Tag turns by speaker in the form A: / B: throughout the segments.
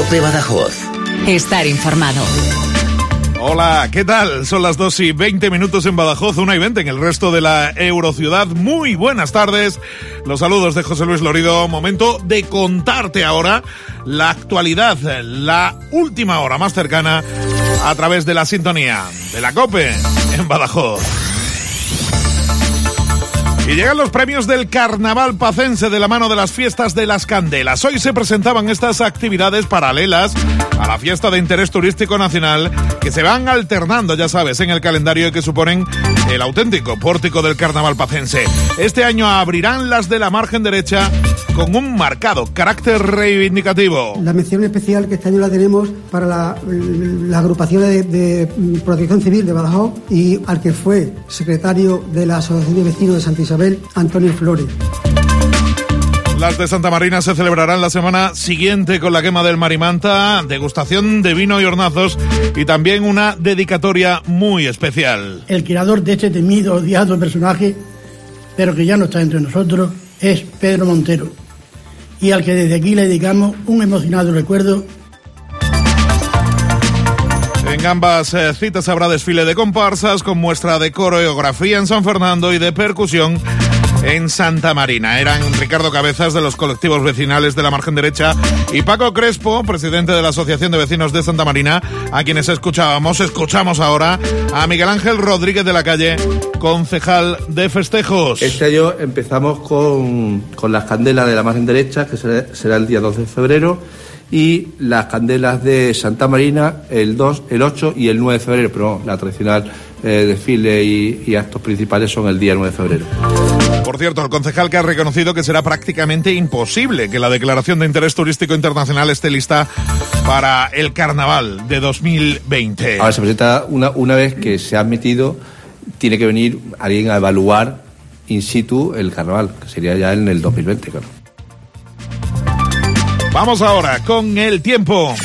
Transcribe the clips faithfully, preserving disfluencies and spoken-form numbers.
A: COPE Badajoz.
B: Estar informado.
C: Hola, ¿qué tal? Son las dos y veinte minutos en Badajoz, una y veinte en el resto de la Eurociudad. Muy buenas tardes. Los saludos de José Luis Lorido. Momento de contarte ahora la actualidad, la última hora más cercana a través de la sintonía de la COPE en Badajoz. Y llegan los premios del Carnaval Pacense de la mano de las fiestas de las Candelas. Hoy se presentaban estas actividades paralelas a la fiesta de interés turístico nacional que se van alternando, ya sabes, en el calendario y que suponen el auténtico pórtico del Carnaval Pacense. Este año abrirán las de la margen derecha con un marcado carácter reivindicativo.
D: La mención especial que este año la tenemos para la, la agrupación de, de Protección Civil de Badajoz y al que fue secretario de la Asociación de Vecinos de Santa Isabel, Antonio Flores.
C: Las de Santa Marina se celebrarán la semana siguiente con la quema del Marimanta, degustación de vino y hornazos y también una dedicatoria muy especial.
E: El creador de este temido, odiado personaje, pero que ya no está entre nosotros, es Pedro Montero, y al que desde aquí le dedicamos un emocionado recuerdo.
C: En ambas eh, citas habrá desfile de comparsas con muestra de coreografía en San Fernando y de percusión en Santa Marina. Eran Ricardo Cabezas de los colectivos vecinales de la margen derecha y Paco Crespo, presidente de la Asociación de Vecinos de Santa Marina, a quienes escuchábamos. Escuchamos ahora a Miguel Ángel Rodríguez de la Calle, concejal de festejos.
F: Este año empezamos con, con las candelas de la margen derecha, que será, será el día doce de febrero, y las candelas de Santa Marina el dos, el ocho y el nueve de febrero, pero la tradicional eh, desfile y, y actos principales son el día nueve de febrero.
C: Por cierto, el concejal que ha reconocido que será prácticamente imposible que la Declaración de Interés Turístico Internacional esté lista para el Carnaval de dos mil veinte.
F: Ahora se presenta una, una vez que se ha admitido, tiene que venir alguien a evaluar in situ el Carnaval, que sería ya en el dos mil veinte, claro.
C: Vamos ahora con el tiempo.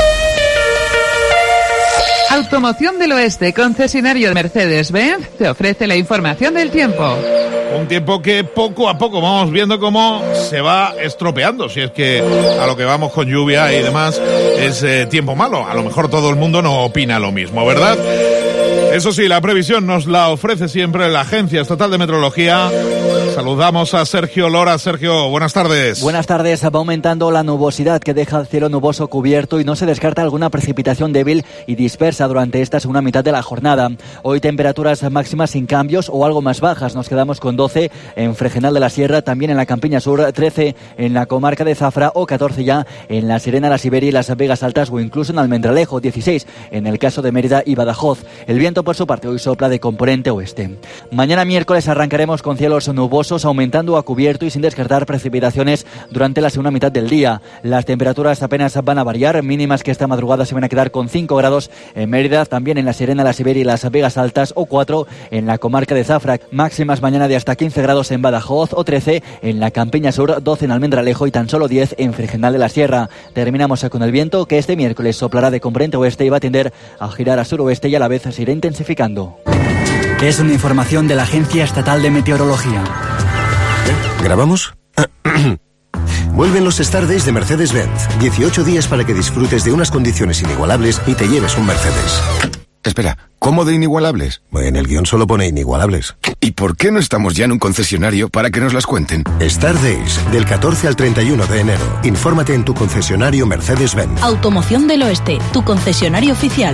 G: Automoción del Oeste, concesionario de Mercedes-Benz, te ofrece la información del tiempo.
C: Un tiempo que poco a poco vamos viendo cómo se va estropeando, si es que a lo que vamos con lluvia y demás es eh, tiempo malo. A lo mejor todo el mundo no opina lo mismo, ¿verdad? Eso sí, la previsión nos la ofrece siempre la Agencia Estatal de Meteorología. Saludamos a Sergio Lora. Sergio, buenas tardes.
H: Buenas tardes. Va aumentando la nubosidad que deja el cielo nuboso cubierto y no se descarta alguna precipitación débil y dispersa durante esta segunda mitad de la jornada. Hoy temperaturas máximas sin cambios o algo más bajas. Nos quedamos con doce en Fregenal de la Sierra, también en la Campiña Sur, trece en la comarca de Zafra o catorce ya en la Serena, la Siberia y las Vegas Altas o incluso en Almendralejo, dieciséis en el caso de Mérida y Badajoz. El viento por su parte hoy sopla de componente oeste. Mañana miércoles arrancaremos con cielos nubosos aumentando a cubierto y sin descartar precipitaciones durante la segunda mitad del día. Las temperaturas apenas van a variar, mínimas que esta madrugada se van a quedar con cinco grados en Mérida, también en la Serena, la Siberia y las Vegas Altas o cuatro en la comarca de Zafra. Máximas mañana de hasta quince grados en Badajoz o trece en la Campiña Sur, doce en Almendralejo y tan solo diez en Fregenal de la Sierra. Terminamos con el viento que este miércoles soplará de componente oeste y va a tender a girar a suroeste y a la vez se irá intensificando.
I: Es una información de la Agencia Estatal de Meteorología.
J: ¿Grabamos? Vuelven los Star Days de Mercedes-Benz. dieciocho días para que disfrutes de unas condiciones inigualables y te lleves un Mercedes.
K: Espera, ¿cómo de inigualables?
J: En el guión solo pone inigualables.
K: ¿Y por qué no estamos ya en un concesionario para que nos las cuenten?
J: Star Days, del catorce al treinta y uno de enero. Infórmate en tu concesionario Mercedes-Benz.
B: Automoción del Oeste, tu concesionario oficial.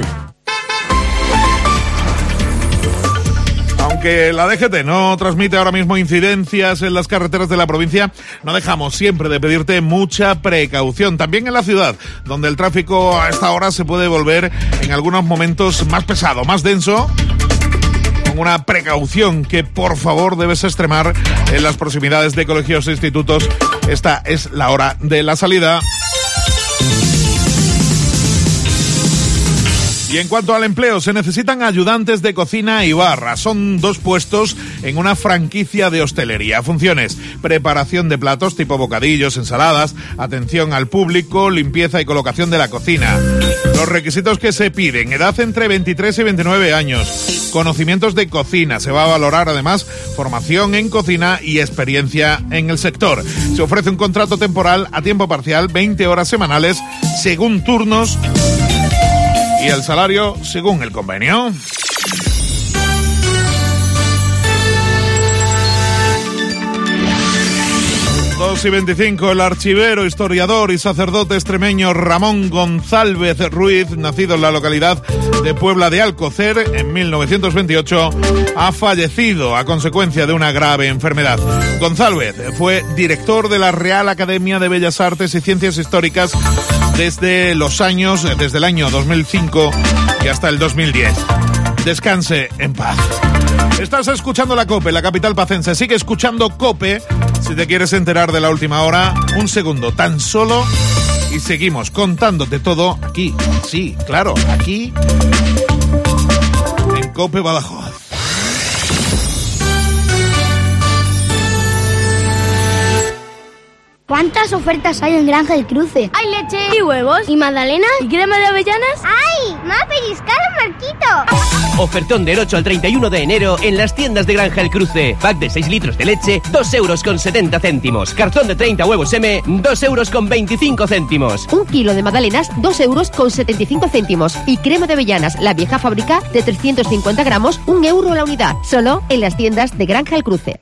C: Aunque la D G T no transmite ahora mismo incidencias en las carreteras de la provincia, no dejamos siempre de pedirte mucha precaución. También en la ciudad, donde el tráfico a esta hora se puede volver en algunos momentos más pesado, más denso, con una precaución que por favor debes extremar en las proximidades de colegios e institutos. Esta es la hora de la salida. Y en cuanto al empleo, se necesitan ayudantes de cocina y barra. Son dos puestos en una franquicia de hostelería. Funciones: preparación de platos tipo bocadillos, ensaladas, atención al público, limpieza y colocación de la cocina. Los requisitos que se piden: edad entre veintitrés y veintinueve años, conocimientos de cocina. Se va a valorar además formación en cocina y experiencia en el sector. Se ofrece un contrato temporal a tiempo parcial, veinte horas semanales, según turnos, y el salario según el convenio. dos y veinticinco, el archivero, historiador y sacerdote extremeño Ramón González Ruiz, nacido en la localidad de Puebla de Alcocer en mil novecientos veintiocho, ha fallecido a consecuencia de una grave enfermedad. González fue director de la Real Academia de Bellas Artes y Ciencias Históricas desde los años, desde el año dos mil cinco y hasta el dos mil diez. Descanse en paz. Estás escuchando la COPE, la capital pacense. Sigue escuchando COPE. Si te quieres enterar de la última hora, un segundo tan solo y seguimos contándote todo aquí. Sí, claro, aquí en COPE Badajoz.
A: ¿Cuántas ofertas hay en Granja del Cruce?
L: Hay leche y huevos y magdalenas y crema de avellanas.
A: ¡Ay! ¡Me ha pellizcado Marquito!
M: Ofertón del ocho al treinta y uno de enero en las tiendas de Granja El Cruce. Pack de seis litros de leche, dos euros con setenta céntimos. Cartón de treinta huevos M, dos euros con veinticinco céntimos.
N: Un kilo de magdalenas, dos euros con setenta y cinco céntimos. Y crema de avellanas, la vieja fábrica, de trescientos cincuenta gramos, un euro la unidad. Solo en las tiendas de Granja El Cruce.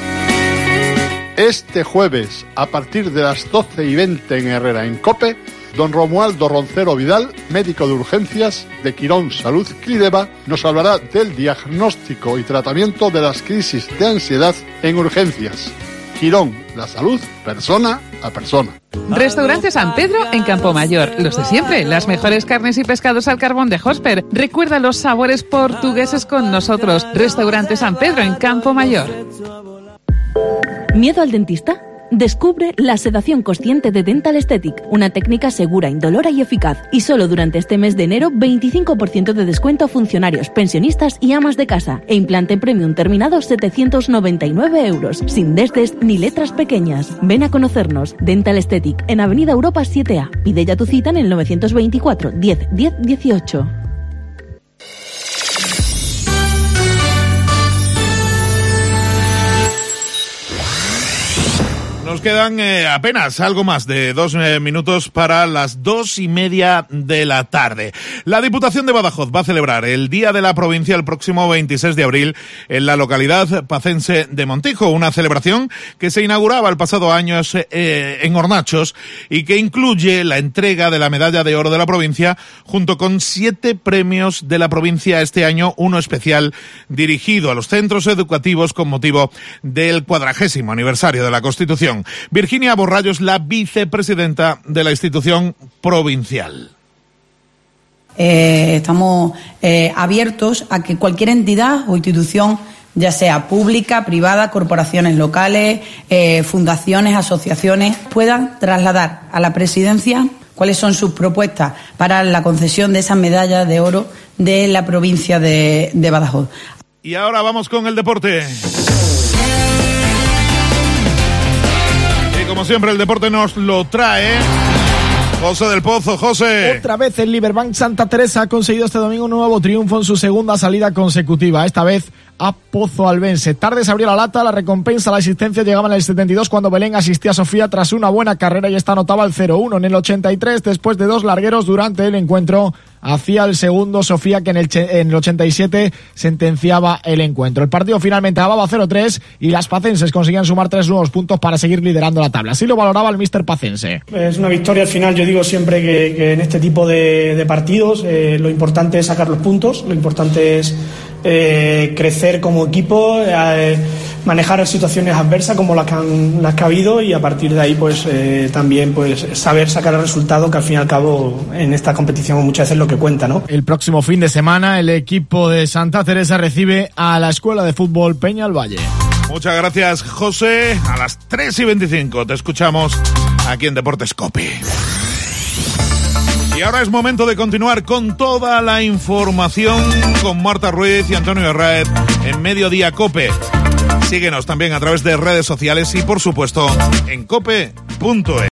O: Este jueves, a partir de las doce y veinte en Herrera, en COPE, don Romualdo Roncero Vidal, médico de urgencias de Quirón Salud Clideva, nos hablará del diagnóstico y tratamiento de las crisis de ansiedad en urgencias. Quirón, la salud, persona a persona.
G: Restaurante San Pedro en Campomayor. Los de siempre, las mejores carnes y pescados al carbón de Hosper. Recuerda los sabores portugueses con nosotros. Restaurante San Pedro en Campomayor.
B: ¿Miedo al dentista? Descubre la sedación consciente de Dental Aesthetic, una técnica segura, indolora y eficaz. Y solo durante este mes de enero, veinticinco por ciento de descuento a funcionarios, pensionistas y amas de casa. E implante premium terminado, setecientos noventa y nueve euros, sin desdes ni letras pequeñas. Ven a conocernos. Dental Aesthetic, en Avenida Europa siete A. Pide ya tu cita en el novecientos veinticuatro, diez, diez, dieciocho.
C: Nos quedan eh, apenas algo más de dos eh, minutos para las dos y media de la tarde. La Diputación de Badajoz va a celebrar el Día de la Provincia el próximo veintiséis de abril en la localidad pacense de Montijo, una celebración que se inauguraba el pasado año eh, en Hornachos y que incluye la entrega de la Medalla de Oro de la provincia junto con siete premios de la provincia este año, uno especial dirigido a los centros educativos con motivo del cuadragésimo aniversario de la Constitución. Virginia Borrallo, la vicepresidenta de la institución provincial.
P: Eh, estamos eh, abiertos a que cualquier entidad o institución, ya sea pública, privada, corporaciones locales, eh, fundaciones, asociaciones, puedan trasladar a la presidencia cuáles son sus propuestas para la concesión de esas medallas de oro de la provincia de, de Badajoz.
C: Y ahora vamos con el deporte. Como siempre, el deporte nos lo trae José del Pozo. José.
Q: Otra vez el Liberbank Santa Teresa ha conseguido este domingo un nuevo triunfo en su segunda salida consecutiva, esta vez a Pozo Albense. Tarde se abrió la lata, la recompensa, la asistencia llegaba en el setenta y dos cuando Belén asistía a Sofía tras una buena carrera y esta anotaba el cero uno. En el ochenta y tres, después de dos largueros durante el encuentro, hacía el segundo Sofía, que en el, en el ochenta y siete sentenciaba el encuentro. El partido finalmente acababa cero tres y las pacenses conseguían sumar tres nuevos puntos para seguir liderando la tabla. Así lo valoraba el míster pacense.
R: Es una victoria al final. Yo digo siempre que, que en este tipo de, de partidos eh, lo importante es sacar los puntos, lo importante es eh, crecer como equipo, eh, manejar situaciones adversas como las que, han, las que ha habido y a partir de ahí pues eh, también pues saber sacar el resultado, que al fin y al cabo en esta competición muchas veces lo que cuenta, ¿no?
Q: El próximo fin de semana el equipo de Santa Teresa recibe a la Escuela de Fútbol Peñalvalle.
C: Muchas gracias, José. A las tres y veinticinco te escuchamos aquí en Deportes COPE. Y ahora es momento de continuar con toda la información con Marta Ruiz y Antonio Herráez en Mediodía COPE. Síguenos también a través de redes sociales y, por supuesto, en cope punto es.